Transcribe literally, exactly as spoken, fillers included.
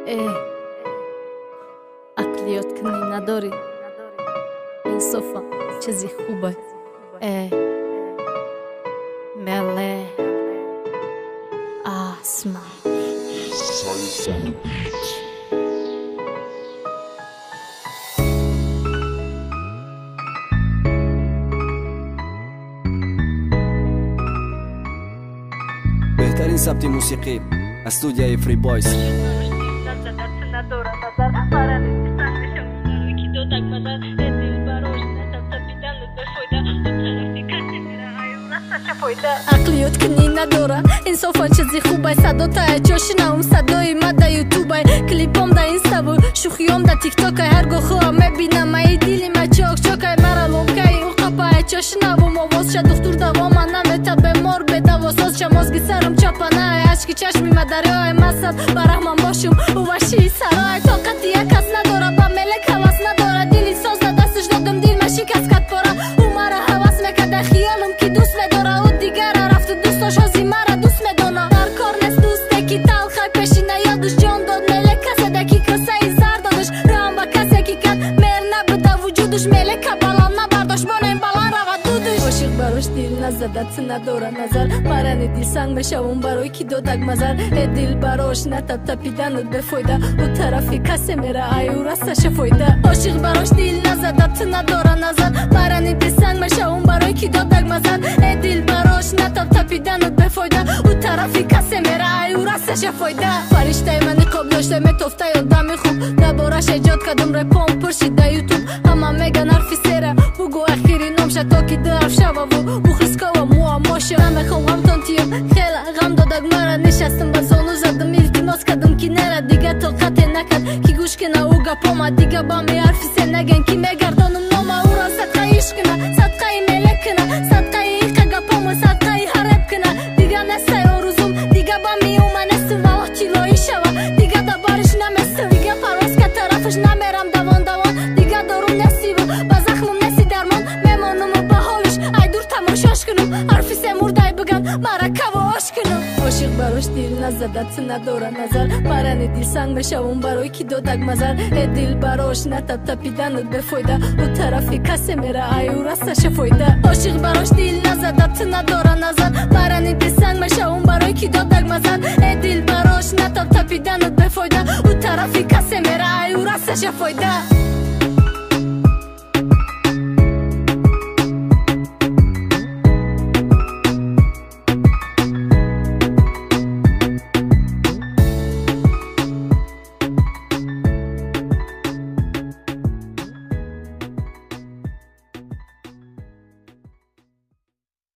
اه عقلیات کنی نداری انصافا چیزی خوبه اه مله آسمان بهترین ثبت موسیقی استودیوی فری بایز عقلیات کنی نداره انصافا چیزی خوبه صدا تا جاشنم صدای ما در یوتیوب کلیپام در اینستا و شوخیام در تیک تاک هرگاه خواهم میبینم ای دیلی ما چاک چاک مرا لومکه او قپا جاشنم آواز شد دختور دوام نمیتا بیمار بده واساز چمازگی سرم چپانه عشقی چشمی ما دریای مسد برحمن باشم او وشی سرای طاقتی یک کس نداره با ملک حواس نداره دیلی ساز دستش دادم دیل مشی کس کت پاره او مرا حواس میکده خیالم که دوست نداره او دیگر رفت دوستاش هزی مرا دوست میدونه در کار نست دوسته که تلخای پیشینه یادش جان داد ملک کسه دکی کسه ای زر دادش رام با کسه که کت میر نبوده وجودش ملک بلان نبرداش بانه این بلان رود دودش عاشق براش دیل نزدت نداره نظر مرا ندیل سنگ میشوم برای کی دادک مزر دل براش نتب تپیدنت بفایده او طرفی کسی میره ای او راستش فایده عاشق براش دیل نزدت نداره نظر مرا ندیل سنگ میشوم برای کی دادک مزر دل براش نتب تپیدنت بفایده او طرفی کسی میره ای او راستش فایده فرشته من قبل داشته میتفته یادم خوب دربارش ایجاد کردم رپام پرشید در یوتیوب همه میگن حرفی سره بگو اخیری نام شد تا که درف شوه و بخریسکا و مو ماشه من میخوام غم تانتیم خیلی غم دادک مرا نشستم با زانو زدم التماس کردم که نره دیگه طاقت نکرد که گوش کنه او گپاما دیگه با می حرفی سه نگن که میگردانم نام او را صدقه عشق کنه صدقه ملک کنه صدقه ایقه گپاما صدقه حرب کنه دیگه نسته آرزوم دیگه با می اومنستم و وقتی لایی شوه دیگه دبارش نمیستم دیگه پرواز که طرفش نمیرم دوان دوان دیگه دارم نسی و با زخمم نسی درمان میمانم و با حالش ای دور تماشاش کنم حرفی سه مرده بگن مرا که و آش کنم عاشق براش دیل نزدت نداره نظر مرا ندیل سنگ میشوم برای کی دادک مزر دل براش نتب تپیدنت بفایده او طرفی کسی میره ای او راستش فایده عاشق براش دیل نزدت نداره نظر مرا ندیل سنگ میشوم برای کی دادک مزر دل براش نتب تپیدنت بفایده او طرفی کسی میره ای او راستش فایده